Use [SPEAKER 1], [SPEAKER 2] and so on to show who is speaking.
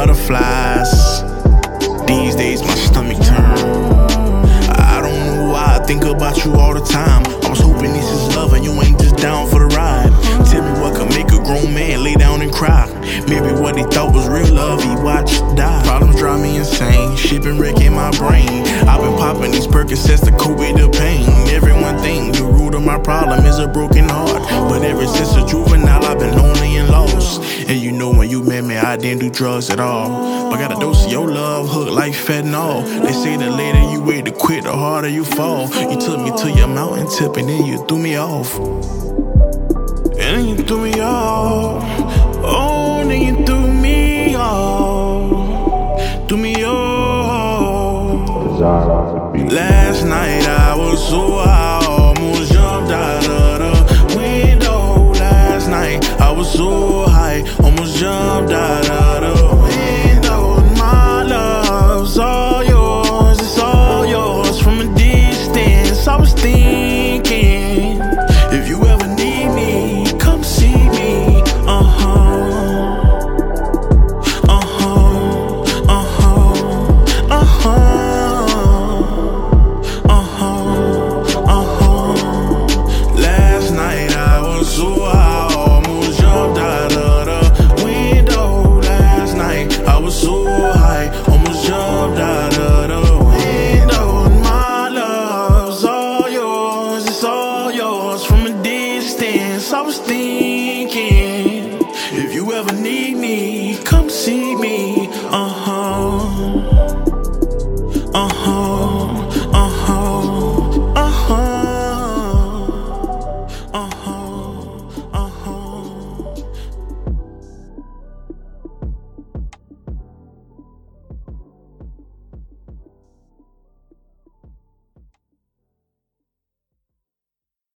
[SPEAKER 1] butterflies. These days my stomach turn. I don't know why I think about you all the time. I was hoping this is love and you ain't just down for the ride. Tell me what could make a grown man lay down and cry. Maybe what he thought was real love, he watched die. Problems drive me insane, shit been wrecking my brain. I've been popping these Percocets to cope with the pain. Everyone think the root of my problem is a broken heart, but ever since a juvenile I've been lonely and lost. And you know when you met me I didn't do drugs at all, but got a dose of your love, hooked like fentanyl. They say the later you wait to quit, the harder you fall. You took me to your mountain tip and then you threw me off. And then you threw me off. Oh, then you threw me off. Threw me off. Last night I was so high, almost jumped out of the window. Last night I was so high, almost jumped out